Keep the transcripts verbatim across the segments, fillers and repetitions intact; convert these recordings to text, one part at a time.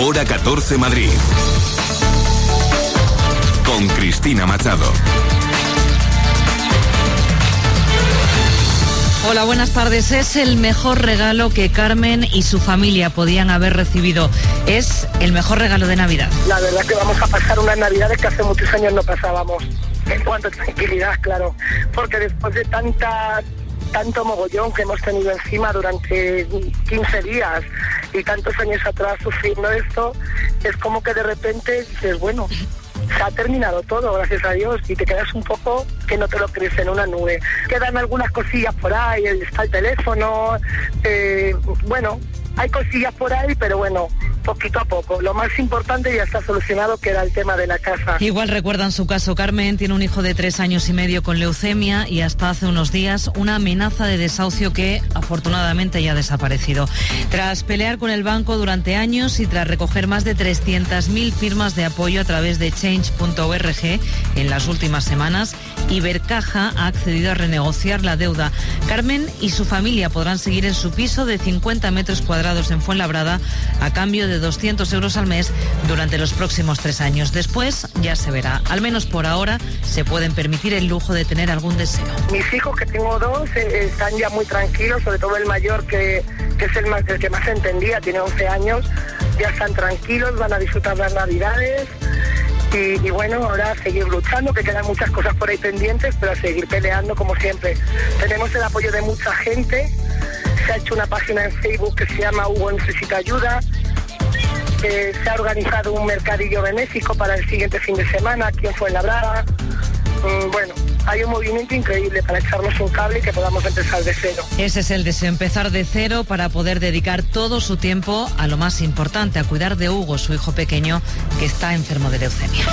Hora catorce Madrid. Con Cristina Machado. Hola, buenas tardes. Es el mejor regalo que Carmen y su familia podían haber recibido. Es el mejor regalo de Navidad. La verdad que vamos a pasar unas Navidades que hace muchos años no pasábamos. En cuanto a tranquilidad, claro. Porque después de tanta... tanto mogollón que hemos tenido encima durante quince días y tantos años atrás sufriendo esto, es como que de repente dices, bueno, se ha terminado todo, gracias a Dios, y te quedas un poco que no te lo crees, en una nube. Quedan algunas cosillas por ahí, está el teléfono, eh, bueno, hay cosillas por ahí, pero bueno, poquito a poco. Lo más importante ya está solucionado, que era el tema de la casa. Igual recuerdan su caso. Carmen tiene un hijo de tres años y medio con leucemia y hasta hace unos días una amenaza de desahucio que afortunadamente ya ha desaparecido. Tras pelear con el banco durante años y tras recoger más de trescientas mil firmas de apoyo a través de change punto org en las últimas semanas, Ibercaja ha accedido a renegociar la deuda. Carmen y su familia podrán seguir en su piso de cincuenta metros cuadrados en Fuenlabrada a cambio de doscientos euros al mes durante los próximos tres años. Después ya se verá. Al menos por ahora se pueden permitir el lujo de tener algún deseo. Mis hijos, que tengo dos, eh, están ya muy tranquilos, sobre todo el mayor, que, que es el, más, el que más entendía, tiene once años, ya están tranquilos, van a disfrutar las Navidades. Y, y bueno, ahora a seguir luchando, que quedan muchas cosas por ahí pendientes, pero a seguir peleando como siempre. Tenemos el apoyo de mucha gente, se ha hecho una página en Facebook que se llama Hugo Necesita Ayuda, eh, se ha organizado un mercadillo benéfico para el siguiente fin de semana aquí en Fuenlabrada. Mm, bueno, hay un movimiento increíble para echarnos un cable y que podamos empezar de cero. Ese es el deseo, empezar de cero para poder dedicar todo su tiempo a lo más importante, a cuidar de Hugo, su hijo pequeño, que está enfermo de leucemia.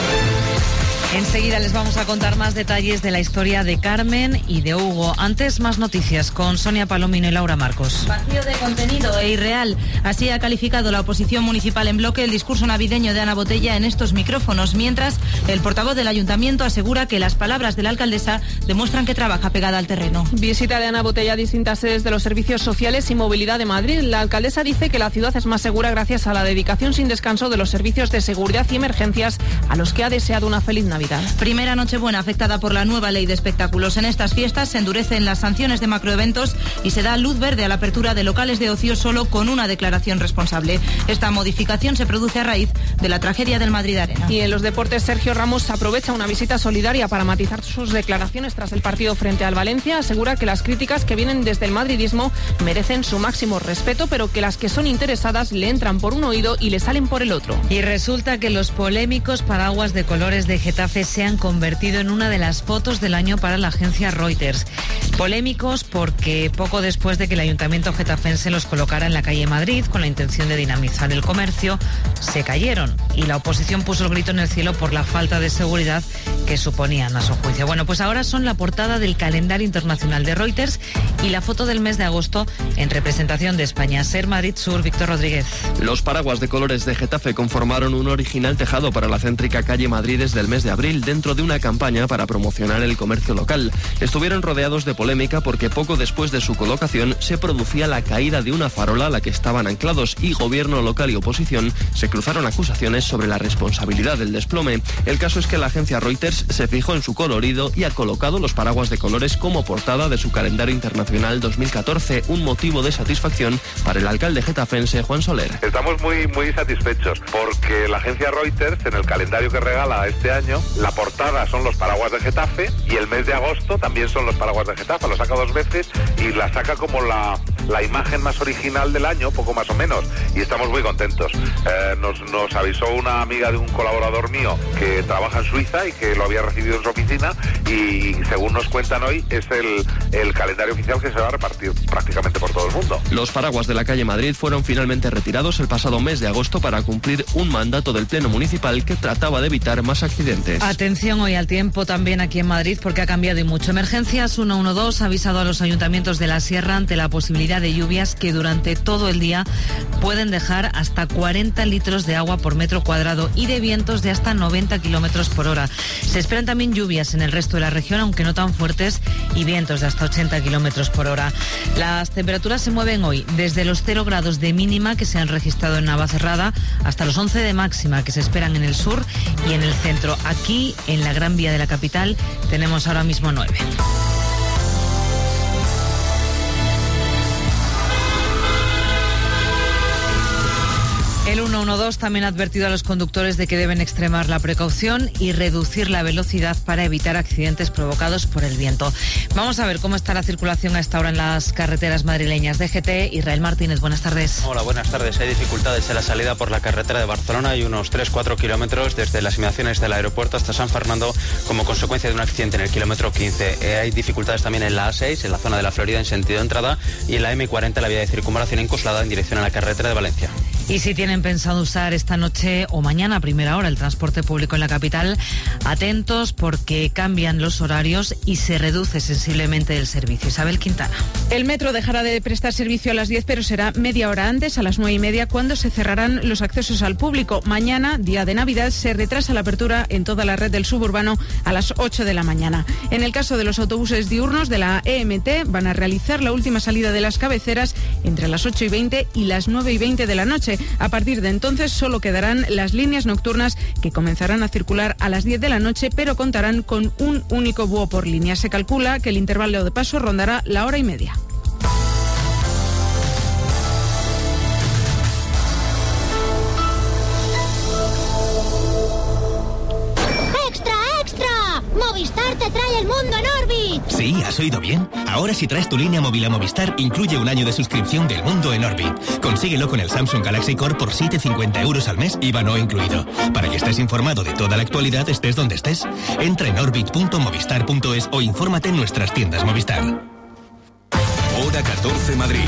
Enseguida les vamos a contar más detalles de la historia de Carmen y de Hugo. Antes, más noticias con Sonia Palomino y Laura Marcos. Vacío de contenido e irreal. Así ha calificado la oposición municipal en bloque el discurso navideño de Ana Botella en estos micrófonos, mientras el portavoz del ayuntamiento asegura que las palabras de la alcaldesa demuestran que trabaja pegada al terreno. Visita de Ana Botella a distintas sedes de los servicios sociales y movilidad de Madrid. La alcaldesa dice que la ciudad es más segura gracias a la dedicación sin descanso de los servicios de seguridad y emergencias, a los que ha deseado una feliz Navidad. Primera Nochebuena afectada por la nueva ley de espectáculos. En estas fiestas se endurecen las sanciones de macroeventos y se da luz verde a la apertura de locales de ocio solo con una declaración responsable. Esta modificación se produce a raíz de la tragedia del Madrid Arena. Y en los deportes, Sergio Ramos aprovecha una visita solidaria para matizar sus declaraciones tras el partido frente al Valencia. Asegura que las críticas que vienen desde el madridismo merecen su máximo respeto, pero que las que son interesadas le entran por un oído y le salen por el otro. Y resulta que los polémicos paraguas de colores de Getafe se han convertido en una de las fotos del año para la agencia Reuters. Polémicos porque poco después de que el ayuntamiento getafense los colocara en la calle Madrid con la intención de dinamizar el comercio, se cayeron y la oposición puso el grito en el cielo por la falta de seguridad que suponían a su juicio. Bueno, pues ahora son la portada del calendario internacional de Reuters y la foto del mes de agosto en representación de España. Ser Madrid Sur, Víctor Rodríguez. Los paraguas de colores de Getafe conformaron un original tejado para la céntrica calle Madrid desde el mes de abril, dentro de una campaña para promocionar el comercio local. Estuvieron rodeados de polémica porque poco después de su colocación se producía la caída de una farola a la que estaban anclados y gobierno local y oposición se cruzaron acusaciones sobre la responsabilidad del desplome. El caso es que la agencia Reuters se fijó en su colorido y ha colocado los paraguas de colores como portada de su calendario internacional dos mil catorce, un motivo de satisfacción para el alcalde getafense Juan Soler. Estamos muy, muy satisfechos porque la agencia Reuters, en el calendario que regala este año, la portada son los paraguas de Getafe y el mes de agosto también son los paraguas de Getafe. Lo saca dos veces y la saca como la, la imagen más original del año, poco más o menos, y estamos muy contentos. Eh, nos, nos avisó una amiga de un colaborador mío que trabaja en Suiza y que lo había recibido en su oficina y según nos cuentan hoy es el, el calendario oficial que se va a repartir prácticamente por todo el mundo. Los paraguas de la calle Madrid fueron finalmente retirados el pasado mes de agosto para cumplir un mandato del Pleno Municipal que trataba de evitar más accidentes. Atención hoy al tiempo también aquí en Madrid porque ha cambiado y mucho. Emergencias uno uno dos ha avisado a los ayuntamientos de la Sierra ante la posibilidad probabilidad de lluvias que durante todo el día pueden dejar hasta cuarenta litros de agua por metro cuadrado y de vientos de hasta noventa kilómetros por hora. Se esperan también lluvias en el resto de la región, aunque no tan fuertes, y vientos de hasta ochenta kilómetros por hora. Las temperaturas se mueven hoy desde los cero grados de mínima que se han registrado en Navacerrada hasta los once de máxima que se esperan en el sur y en el centro. Aquí, en la Gran Vía de la capital, tenemos ahora mismo nueve. El ciento doce también ha advertido a los conductores de que deben extremar la precaución y reducir la velocidad para evitar accidentes provocados por el viento. Vamos a ver cómo está la circulación a esta hora en las carreteras madrileñas. D G T, Israel Martínez, buenas tardes. Hola, buenas tardes. Hay dificultades en la salida por la carretera de Barcelona y unos tres a cuatro kilómetros desde las inmediaciones del aeropuerto hasta San Fernando como consecuencia de un accidente en el kilómetro quince. Eh, hay dificultades también en la A seis, en la zona de la Florida en sentido de entrada, y en la M cuarenta, la vía de circunvalación en Coslada en dirección a la carretera de Valencia. Y si tienen pensado usar esta noche o mañana a primera hora el transporte público en la capital, atentos porque cambian los horarios y se reduce sensiblemente el servicio. Isabel Quintana. El metro dejará de prestar servicio a las diez, pero será media hora antes, a las nueve y media, cuando se cerrarán los accesos al público. Mañana, día de Navidad, se retrasa la apertura en toda la red del suburbano a las ocho de la mañana. En el caso de los autobuses diurnos de la E M T, van a realizar la última salida de las cabeceras entre las ocho y veinte y las nueve y veinte de la noche. A partir de entonces solo quedarán las líneas nocturnas que comenzarán a circular a las diez de la noche, pero contarán con un único búho por línea. Se calcula que el intervalo de paso rondará la hora y media. ¡Movistar te trae el mundo en Orbit! Sí, has oído bien. Ahora si traes tu línea móvil a Movistar, incluye un año de suscripción del mundo en Orbit. Consíguelo con el Samsung Galaxy Core por setecientos cincuenta euros al mes, I V A no incluido. Para que estés informado de toda la actualidad, estés donde estés. Entra en orbit punto movistar punto es o infórmate en nuestras tiendas Movistar. Hora catorce, Madrid.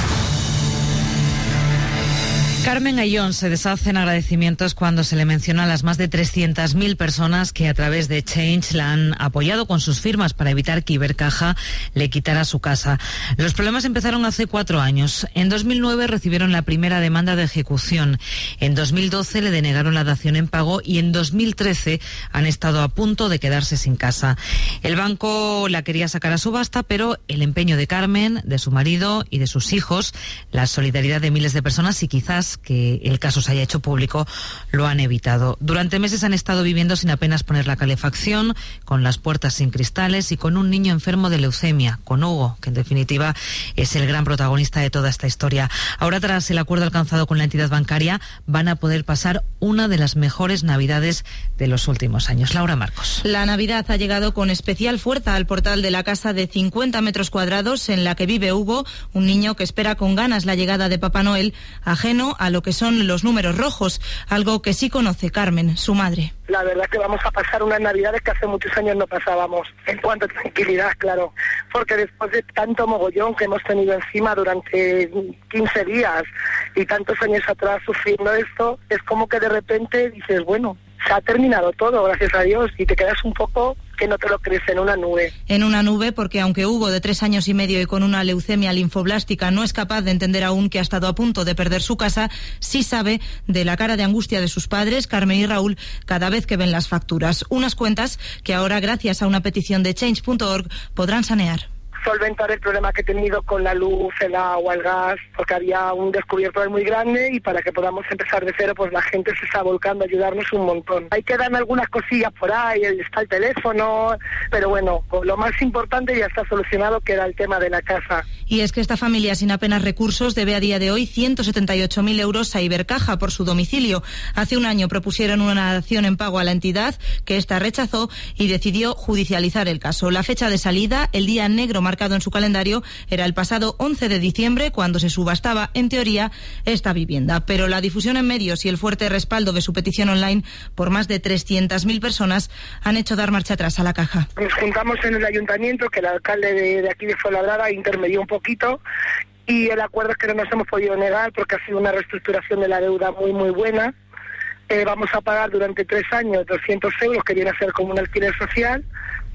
Carmen Ayllón se deshace en agradecimientos cuando se le menciona a las más de trescientas mil personas que a través de Change la han apoyado con sus firmas para evitar que Ibercaja le quitara su casa. Los problemas empezaron hace cuatro años. En dos mil nueve recibieron la primera demanda de ejecución. En dos mil doce le denegaron la dación en pago y en dos mil trece han estado a punto de quedarse sin casa. El banco la quería sacar a subasta, pero el empeño de Carmen, de su marido y de sus hijos, la solidaridad de miles de personas y quizás que el caso se haya hecho público, lo han evitado. Durante meses han estado viviendo sin apenas poner la calefacción, con las puertas sin cristales y con un niño enfermo de leucemia, con Hugo, que en definitiva es el gran protagonista de toda esta historia. Ahora, tras el acuerdo alcanzado con la entidad bancaria, van a poder pasar una de las mejores Navidades de los últimos años. Laura Marcos. La Navidad ha llegado con especial fuerza al portal de la casa de cincuenta metros cuadrados en la que vive Hugo, un niño que espera con ganas la llegada de Papá Noel, ajeno a lo que son los números rojos, algo que sí conoce Carmen, su madre. La verdad que vamos a pasar unas Navidades que hace muchos años no pasábamos, en cuanto a tranquilidad, claro, porque después de tanto mogollón que hemos tenido encima durante quince días y tantos años atrás sufriendo esto, es como que de repente dices, bueno, se ha terminado todo, gracias a Dios, y te quedas un poco que no te lo crees, en una nube. En una nube, porque aunque Hugo, de tres años y medio y con una leucemia linfoblástica, no es capaz de entender aún que ha estado a punto de perder su casa, sí sabe de la cara de angustia de sus padres, Carmen y Raúl, cada vez que ven las facturas. Unas cuentas que ahora, gracias a una petición de change punto org, podrán sanear. Solventar el problema que he tenido con la luz, el agua, el gas, porque había un descubierto muy grande y para que podamos empezar de cero, pues la gente se está volcando a ayudarnos un montón. Hay que darme algunas cosillas por ahí, está el teléfono, pero bueno, lo más importante ya está solucionado, que era el tema de la casa. Y es que esta familia sin apenas recursos debe a día de hoy ciento setenta y ocho mil euros a Ibercaja por su domicilio. Hace un año propusieron una dación en pago a la entidad, que ésta rechazó y decidió judicializar el caso. La fecha de salida, el día negro marcado en su calendario, era el pasado once de diciembre, cuando se subastaba, en teoría, esta vivienda. Pero la difusión en medios y el fuerte respaldo de su petición online por más de trescientas mil personas han hecho dar marcha atrás a la caja. Nos juntamos en el ayuntamiento, que el alcalde de, de aquí de Fuenlabrada intermedió un poquito, y el acuerdo es que no nos hemos podido negar porque ha sido una reestructuración de la deuda muy, muy buena. Eh, vamos a pagar durante tres años doscientos euros, que viene a ser como un alquiler social,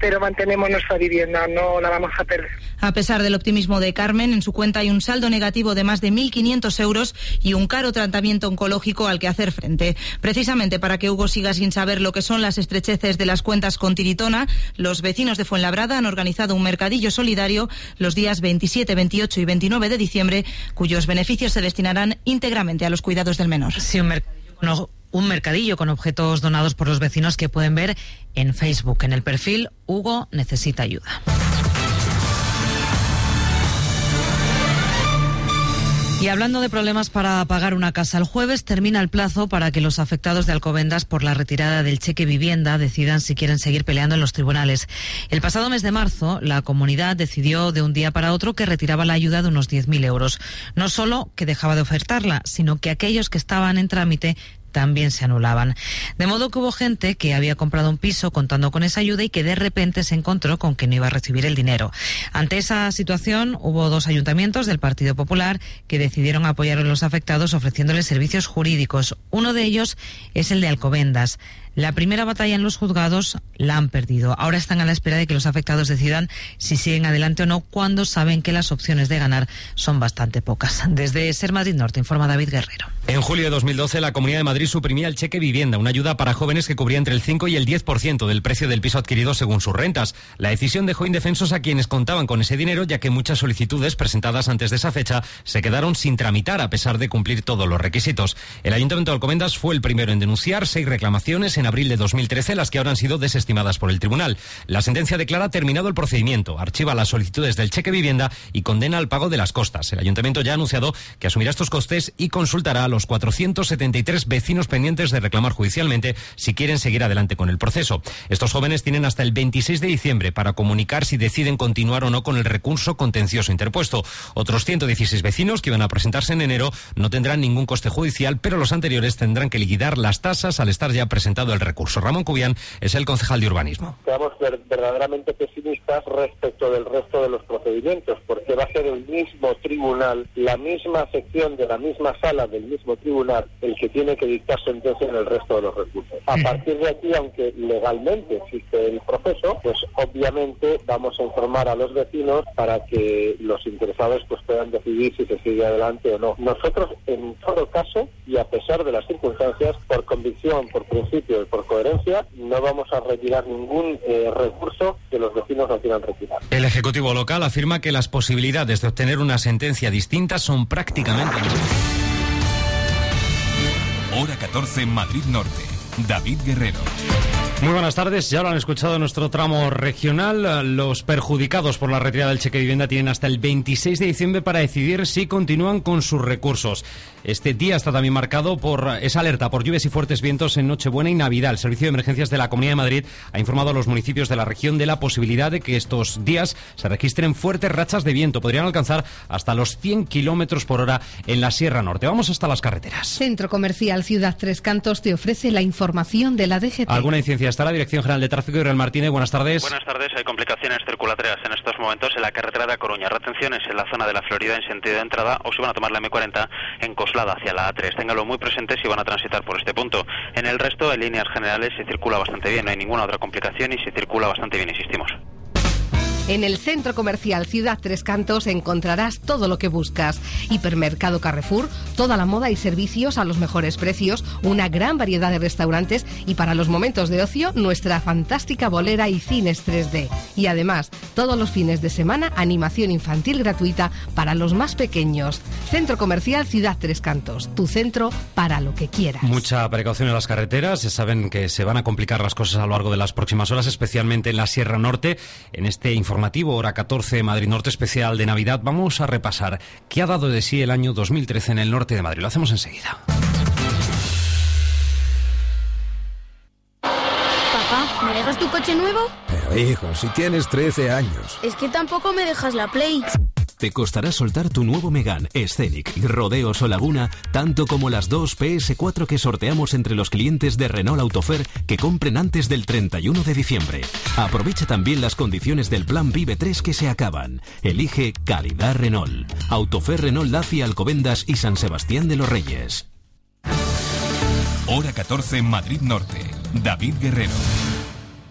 pero mantenemos nuestra vivienda, no la vamos a perder. A pesar del optimismo de Carmen, en su cuenta hay un saldo negativo de más de mil quinientos euros y un caro tratamiento oncológico al que hacer frente. Precisamente para que Hugo siga sin saber lo que son las estrecheces de las cuentas con Tiritona, los vecinos de Fuenlabrada han organizado un mercadillo solidario los días veintisiete, veintiocho y veintinueve de diciembre, cuyos beneficios se destinarán íntegramente a los cuidados del menor. Sí, un mercadillo, no, un mercadillo con objetos donados por los vecinos que pueden ver en Facebook, en el perfil Hugo Necesita Ayuda. Y hablando de problemas para pagar una casa, el jueves termina el plazo para que los afectados de Alcobendas por la retirada del cheque vivienda decidan si quieren seguir peleando en los tribunales. El pasado mes de marzo, la comunidad decidió de un día para otro que retiraba la ayuda de unos diez mil euros. No solo que dejaba de ofertarla, sino que aquellos que estaban en trámite también se anulaban. De modo que hubo gente que había comprado un piso contando con esa ayuda y que de repente se encontró con que no iba a recibir el dinero. Ante esa situación, hubo dos ayuntamientos del Partido Popular que decidieron apoyar a los afectados ofreciéndoles servicios jurídicos. Uno de ellos es el de Alcobendas. La primera batalla en los juzgados la han perdido. Ahora están a la espera de que los afectados decidan si siguen adelante o no, cuando saben que las opciones de ganar son bastante pocas. Desde Ser Madrid Norte informa David Guerrero. En julio de dos mil doce, la Comunidad de Madrid suprimía el cheque vivienda, una ayuda para jóvenes que cubría entre el cinco y el diez por ciento del precio del piso adquirido según sus rentas. La decisión dejó indefensos a quienes contaban con ese dinero, ya que muchas solicitudes presentadas antes de esa fecha se quedaron sin tramitar a pesar de cumplir todos los requisitos. El Ayuntamiento de Alcobendas fue el primero en denunciar seis reclamaciones en abril de dos mil trece, las que ahora han sido desestimadas por el tribunal. La sentencia declara terminado el procedimiento, archiva las solicitudes del cheque vivienda y condena al pago de las costas. El Ayuntamiento ya ha anunciado que asumirá estos costes y consultará a los cuatrocientos setenta y tres vecinos pendientes de reclamar judicialmente si quieren seguir adelante con el proceso. Estos jóvenes tienen hasta el veintiséis de diciembre para comunicar si deciden continuar o no con el recurso contencioso interpuesto. Otros ciento dieciséis vecinos que iban a presentarse en enero no tendrán ningún coste judicial, pero los anteriores tendrán que liquidar las tasas al estar ya presentado el recurso. Ramón Cubián es el concejal de urbanismo. Seamos verdaderamente pesimistas respecto del resto de los procedimientos, porque va a ser el mismo tribunal, la misma sección de la misma sala del mismo tribunal, el que tiene que dictar sentencia en el resto de los recursos. A partir de aquí, aunque legalmente existe el proceso, pues obviamente vamos a informar a los vecinos para que los interesados pues puedan decidir si se sigue adelante o no. Nosotros, en todo caso, y a pesar de las circunstancias, por convicción, por principio y por coherencia, no vamos a retirar ningún eh, recurso que los vecinos no quieran retirar. El Ejecutivo local afirma que las posibilidades de obtener una sentencia distinta son prácticamente nulas. Hora catorce en Madrid Norte. David Guerrero. Muy buenas tardes, ya lo han escuchado en nuestro tramo regional. Los perjudicados por la retirada del cheque de vivienda tienen hasta el veintiséis de diciembre para decidir si continúan con sus recursos. Este día está también marcado por esa alerta por lluvias y fuertes vientos en Nochebuena y Navidad. El Servicio de Emergencias de la Comunidad de Madrid ha informado a los municipios de la región de la posibilidad de que estos días se registren fuertes rachas de viento. Podrían alcanzar hasta los cien kilómetros por hora en la Sierra Norte. Vamos hasta las carreteras. Centro Comercial Ciudad Tres Cantos te ofrece la información de la D G T. ¿Alguna incidencia? Está la Dirección General de Tráfico, Israel Martínez. Buenas tardes. Buenas tardes. Hay complicaciones circulatorias en estos momentos en la carretera de A Coruña. Retenciones en la zona de la Florida en sentido de entrada, o si van a tomar la eme cuarenta en Coslada hacia la A tres. Ténganlo muy presente si van a transitar por este punto. En el resto, en líneas generales, se circula bastante bien. No hay ninguna otra complicación y se circula bastante bien, insistimos. En el Centro Comercial Ciudad Tres Cantos encontrarás todo lo que buscas. Hipermercado Carrefour, toda la moda y servicios a los mejores precios, una gran variedad de restaurantes y para los momentos de ocio, nuestra fantástica bolera y cines tres D. Y además, todos los fines de semana, animación infantil gratuita para los más pequeños. Centro Comercial Ciudad Tres Cantos, tu centro para lo que quieras. Mucha precaución en las carreteras. Se saben que se van a complicar las cosas a lo largo de las próximas horas, especialmente en la Sierra Norte. En este informativo Hora catorce Madrid Norte especial de Navidad vamos a repasar qué ha dado de sí el año dos mil trece en el norte de Madrid. Lo hacemos enseguida. Papá, ¿me dejas tu coche nuevo? Pero hijo, si tienes trece años. Es que tampoco me dejas la Play. Te costará soltar tu nuevo Megane, Scenic, Rodeos o Laguna, tanto como las dos P S cuatro que sorteamos entre los clientes de Renault Autofer que compren antes del treinta y uno de diciembre. Aprovecha también las condiciones del plan Vive tres que se acaban. Elige calidad Renault. Autofer Renault Dacia, Alcobendas y San Sebastián de los Reyes. Hora catorce en Madrid Norte. David Guerrero.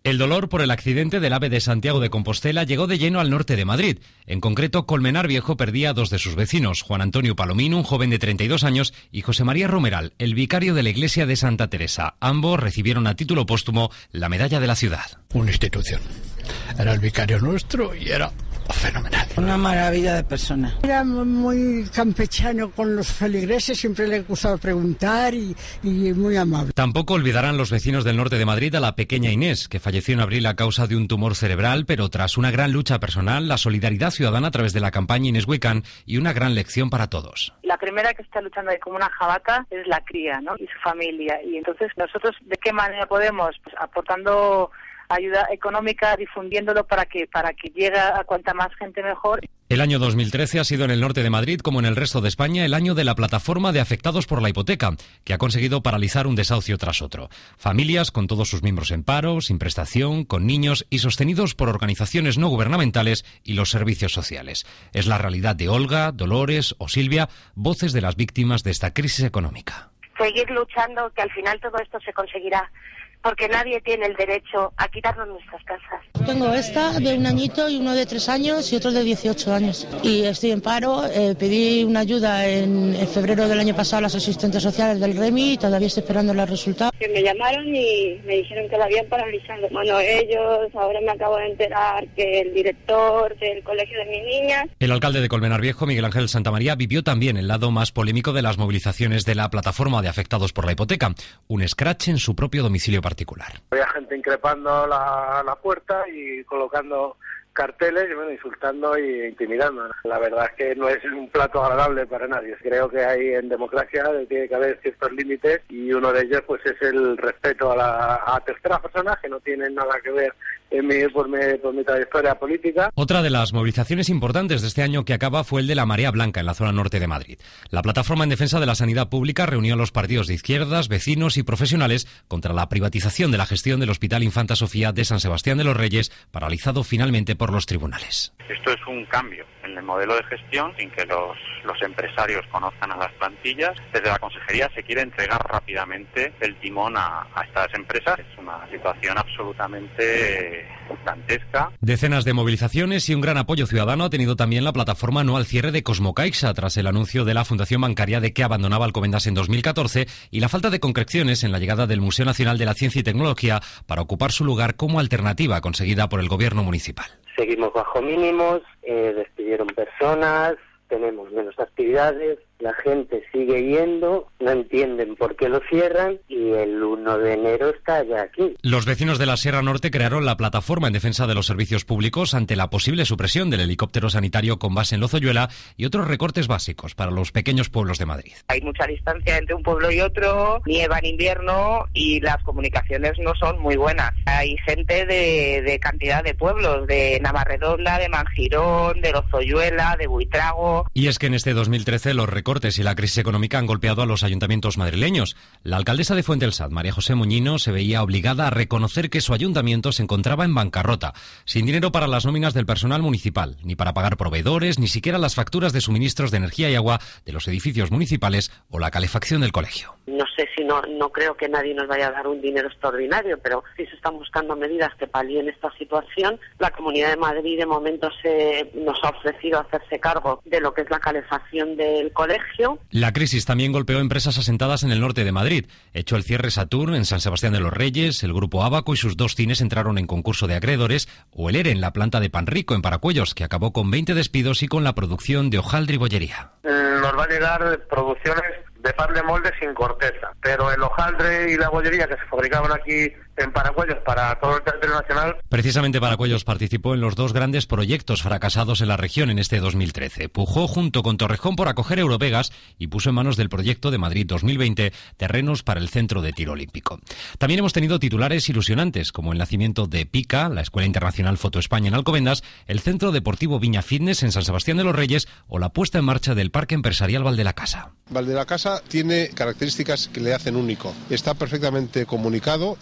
El dolor por el accidente del AVE de Santiago de Compostela llegó de lleno al norte de Madrid. En concreto, Colmenar Viejo perdía a dos de sus vecinos, Juan Antonio Palomino, un joven de treinta y dos años, y José María Romeral, el vicario de la iglesia de Santa Teresa. Ambos recibieron a título póstumo la medalla de la ciudad. Una institución. Era el vicario nuestro y era fenomenal. Una maravilla de persona. Era muy campechano con los feligreses, siempre le gustaba preguntar y, y muy amable. Tampoco olvidarán los vecinos del norte de Madrid a la pequeña Inés, que falleció en abril a causa de un tumor cerebral, pero tras una gran lucha personal, la solidaridad ciudadana a través de la campaña Inés Huicán y una gran lección para todos. La primera que está luchando ahí como una jabaca es la cría, ¿no? Y su familia. Y entonces nosotros, ¿de qué manera podemos? Pues aportando ayuda económica, difundiéndolo para que para que llegue a cuanta más gente mejor. El año dos mil trece ha sido en el norte de Madrid, como en el resto de España, el año de la plataforma de afectados por la hipoteca, que ha conseguido paralizar un desahucio tras otro. Familias con todos sus miembros en paro, sin prestación, con niños y sostenidos por organizaciones no gubernamentales y los servicios sociales. Es la realidad de Olga, Dolores o Silvia, voces de las víctimas de esta crisis económica. Seguir luchando, que al final todo esto se conseguirá, porque nadie tiene el derecho a quitarnos nuestras casas. Tengo esta de un añito y uno de tres años y otro de dieciocho años. Y estoy en paro, eh, pedí una ayuda en, en febrero del año pasado a las asistentes sociales del REMI y todavía estoy esperando los resultados. Que me llamaron y me dijeron que la habían paralizado. Bueno, ellos, ahora me acabo de enterar que el director del colegio de mi niña. El alcalde de Colmenar Viejo, Miguel Ángel Santamaría, vivió también el lado más polémico de las movilizaciones de la plataforma de afectados por la hipoteca, un escrache en su propio domicilio particular. Había gente increpando la, la puerta y colocando carteles y bueno, insultando e intimidando. La verdad es que no es un plato agradable para nadie. Creo que hay en democracia tiene que haber ciertos límites y uno de ellos pues es el respeto a la a terceras personas que no tienen nada que ver en mi, por, mi, por mi trayectoria política. Otra de las movilizaciones importantes de este año que acaba fue el de la Marea Blanca en la zona norte de Madrid. La plataforma en defensa de la sanidad pública reunió a los partidos de izquierdas, vecinos y profesionales contra la privatización de la gestión del Hospital Infanta Sofía de San Sebastián de los Reyes, paralizado finalmente por los tribunales. Esto es un cambio en el modelo de gestión sin que los, los empresarios conozcan a las plantillas. Desde la consejería se quiere entregar rápidamente el timón a, a estas empresas. Es una situación absolutamente dantesca. Decenas de movilizaciones y un gran apoyo ciudadano ha tenido también la plataforma no al cierre de Cosmocaixa tras el anuncio de la Fundación Bancaria de que abandonaba Alcobendas en dos mil catorce y la falta de concreciones en la llegada del Museo Nacional de la Ciencia y Tecnología para ocupar su lugar como alternativa conseguida por el gobierno municipal. Seguimos bajo mínimos, eh, despidieron personas, tenemos menos actividades, la gente sigue yendo, no entienden por qué lo cierran y el uno de enero está ya aquí. Los vecinos de la Sierra Norte crearon la plataforma en defensa de los servicios públicos ante la posible supresión del helicóptero sanitario con base en Lozoyuela y otros recortes básicos para los pequeños pueblos de Madrid. Hay mucha distancia entre un pueblo y otro, nieva en invierno y las comunicaciones no son muy buenas. Hay gente de, de cantidad de pueblos, de Navarredonda, de Manjirón, de Lozoyuela, de Buitrago. Y es que en este dos mil trece los recortes y la crisis económica han golpeado a los ayuntamientos madrileños. La alcaldesa de Fuente del Sad, María José Moñino, se veía obligada a reconocer que su ayuntamiento se encontraba en bancarrota, sin dinero para las nóminas del personal municipal, ni para pagar proveedores, ni siquiera las facturas de suministros de energía y agua de los edificios municipales o la calefacción del colegio. No sé si no, no creo que nadie nos vaya a dar un dinero extraordinario, pero sí se están buscando medidas que palíen esta situación. La Comunidad de Madrid de momento se nos ha ofrecido hacerse cargo de lo que es la calefacción del colegio. La crisis también golpeó empresas asentadas en el norte de Madrid. Hecho el cierre Saturn en San Sebastián de los Reyes, el grupo Abaco y sus dos cines entraron en concurso de acreedores, o el ERE en la planta de Panrico en Paracuellos, que acabó con veinte despidos y con la producción de hojaldre y bollería. Nos va a llegar producciones de pan de molde sin corteza, pero el hojaldre y la bollería que se fabricaban aquí en Paracuellos para todo el territorio nacional. Precisamente Paracuellos participó en los dos grandes proyectos fracasados en la región en este dos mil trece. Pujó junto con Torrejón por acoger Eurovegas y puso en manos del proyecto de Madrid dos mil veinte terrenos para el centro de tiro olímpico. También hemos tenido titulares ilusionantes, como el nacimiento de PICA, la Escuela Internacional Foto España en Alcobendas, el Centro Deportivo Viña Fitness en San Sebastián de los Reyes o la puesta en marcha del Parque Empresarial Val de la Casa. Val de la Casa tiene características que le hacen único. Está perfectamente comunicado, está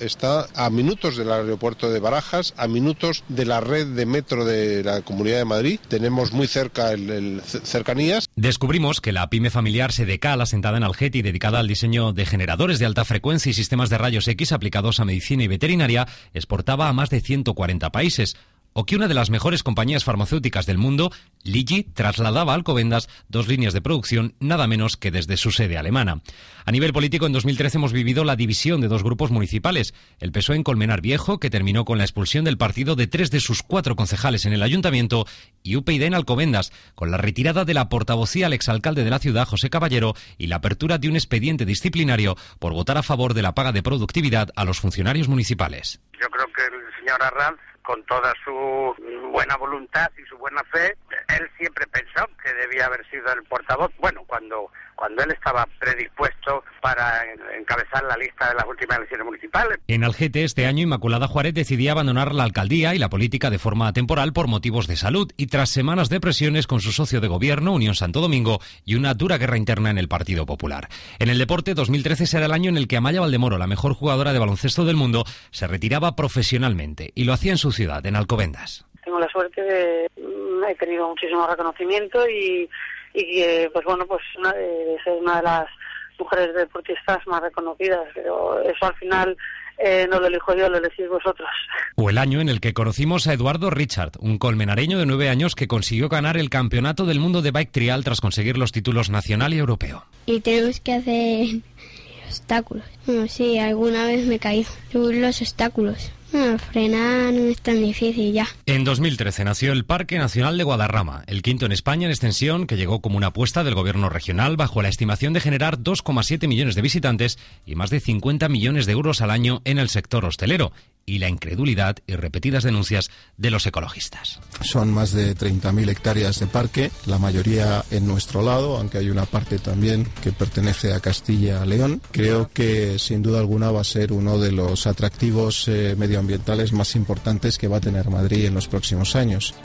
Está a minutos del aeropuerto de Barajas, a minutos de la red de metro de la Comunidad de Madrid. Tenemos muy cerca el, el cercanías. Descubrimos que la pyme familiar Sedecal, asentada en Algete y dedicada al diseño de generadores de alta frecuencia y sistemas de rayos X aplicados a medicina y veterinaria, exportaba a más de ciento cuarenta países. O que una de las mejores compañías farmacéuticas del mundo, Ligi, trasladaba a Alcobendas dos líneas de producción nada menos que desde su sede alemana. A nivel político, en dos mil trece hemos vivido la división de dos grupos municipales. El P S O E en Colmenar Viejo, que terminó con la expulsión del partido de tres de sus cuatro concejales en el ayuntamiento, y U P YD en Alcobendas, con la retirada de la portavocía al exalcalde de la ciudad, José Caballero, y la apertura de un expediente disciplinario por votar a favor de la paga de productividad a los funcionarios municipales. Yo creo que el señor Arranz, con toda su buena voluntad y su buena fe, él siempre pensó que debía haber sido el portavoz. Bueno, cuando cuando él estaba predispuesto para encabezar la lista de las últimas elecciones municipales. En Algete, este año, Inmaculada Juárez decidía abandonar la alcaldía y la política de forma temporal por motivos de salud y tras semanas de presiones con su socio de gobierno, Unión Santo Domingo, y una dura guerra interna en el Partido Popular. En el deporte, dos mil trece será el año en el que Amaya Valdemoro, la mejor jugadora de baloncesto del mundo, se retiraba profesionalmente y lo hacía en su ciudad, en Alcobendas. Tengo la suerte de he tenido muchísimo reconocimiento y y eh, pues bueno, pues una de, de ser una de las mujeres deportistas más reconocidas, pero eso al final eh, no lo elijo yo, lo elegís vosotros. O el año en el que conocimos a Eduardo Richard, un colmenareño de nueve años que consiguió ganar el Campeonato del Mundo de Bike Trial tras conseguir los títulos nacional y europeo. Y tenemos que hacer obstáculos. Bueno, sí, alguna vez me caí. Subir los obstáculos. No, frenar no es tan difícil ya. En dos mil trece nació el Parque Nacional de Guadarrama, el quinto en España en extensión, que llegó como una apuesta del gobierno regional bajo la estimación de generar dos coma siete millones de visitantes y más de cincuenta millones de euros al año en el sector hostelero, y la incredulidad y repetidas denuncias de los ecologistas. Son más de treinta mil hectáreas de parque, la mayoría en nuestro lado, aunque hay una parte también que pertenece a Castilla-León. Creo que sin duda alguna va a ser uno de los atractivos eh, medioambientales más importantes que va a tener Madrid en los próximos años.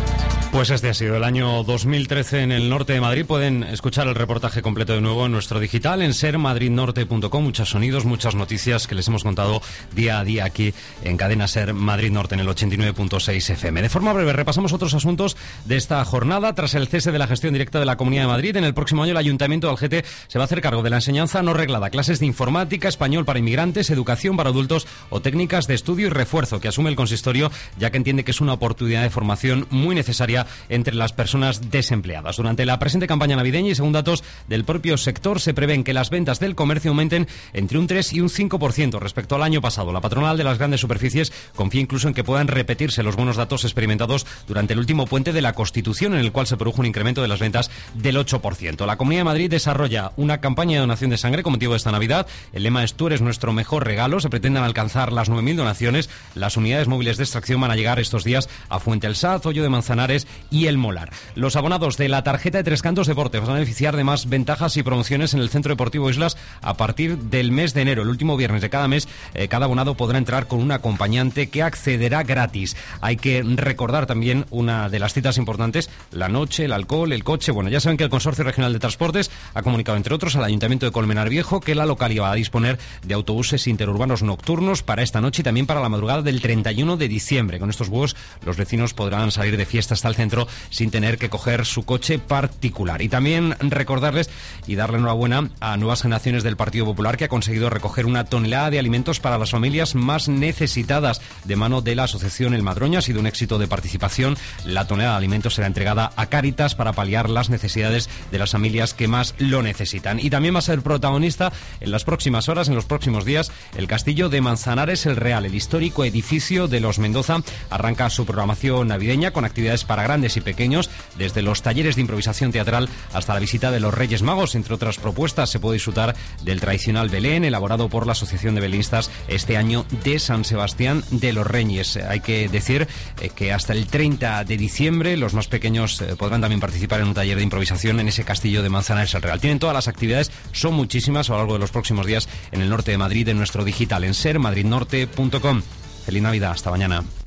Pues este ha sido el año dos mil trece en el norte de Madrid. Pueden escuchar el reportaje completo de nuevo en nuestro digital, en ser madrid norte punto com. Muchos sonidos, muchas noticias que les hemos contado día a día aquí en Cadena Ser Madrid Norte en el ochenta y nueve punto seis F M. De forma breve, repasamos otros asuntos de esta jornada. Tras el cese de la gestión directa de la Comunidad de Madrid, en el próximo año el Ayuntamiento de Algete se va a hacer cargo de la enseñanza no reglada, clases de informática, español para inmigrantes, educación para adultos o técnicas de estudio y refuerzo que asume el consistorio, ya que entiende que es una oportunidad de formación muy necesaria entre las personas desempleadas. Durante la presente campaña navideña y según datos del propio sector, se prevén que las ventas del comercio aumenten entre un tres y un cinco por ciento respecto al año pasado. La patronal de las grandes superficies confía incluso en que puedan repetirse los buenos datos experimentados durante el último puente de la Constitución, en el cual se produjo un incremento de las ventas del ocho por ciento. La Comunidad de Madrid desarrolla una campaña de donación de sangre con motivo de esta Navidad. El lema es: tú eres nuestro mejor regalo. Se pretenden alcanzar las nueve mil donaciones. Las unidades móviles de extracción van a llegar estos días a Fuente el Saz, Hoyo de Manzanares y El Molar. Los abonados de la tarjeta de Tres Cantos Deporte van a beneficiar de más ventajas y promociones en el Centro Deportivo Islas a partir del mes de enero. El último viernes de cada mes, eh, cada abonado podrá entrar con un acompañante que accederá gratis. Hay que recordar también una de las citas importantes: la noche, el alcohol, el coche. Bueno, ya saben que el Consorcio Regional de Transportes ha comunicado, entre otros, al Ayuntamiento de Colmenar Viejo que la localidad va a disponer de autobuses interurbanos nocturnos para esta noche y también para la madrugada del treinta y uno de diciembre. Con estos vuelos, los vecinos podrán salir de fiesta hasta el centro sin tener que coger su coche particular. Y también recordarles y darle enhorabuena a Nuevas Generaciones del Partido Popular, que ha conseguido recoger una tonelada de alimentos para las familias más necesitadas de mano de la asociación El Madroño. Ha sido un éxito de participación. La tonelada de alimentos será entregada a Cáritas para paliar las necesidades de las familias que más lo necesitan. Y también va a ser protagonista en las próximas horas, en los próximos días, el Castillo de Manzanares el Real, el histórico edificio de los Mendoza. Arranca su programación navideña con actividades para grandes y pequeños, desde los talleres de improvisación teatral hasta la visita de los Reyes Magos. Entre otras propuestas, se puede disfrutar del tradicional Belén, elaborado por la Asociación de Belenistas este año de San Sebastián de los Reyes. Hay que decir eh, que hasta el treinta de diciembre los más pequeños eh, podrán también participar en un taller de improvisación en ese Castillo de Manzanares el Real. Tienen todas las actividades, son muchísimas a lo largo de los próximos días en el norte de Madrid, en nuestro digital, en ser madrid norte punto com. Feliz Navidad, hasta mañana.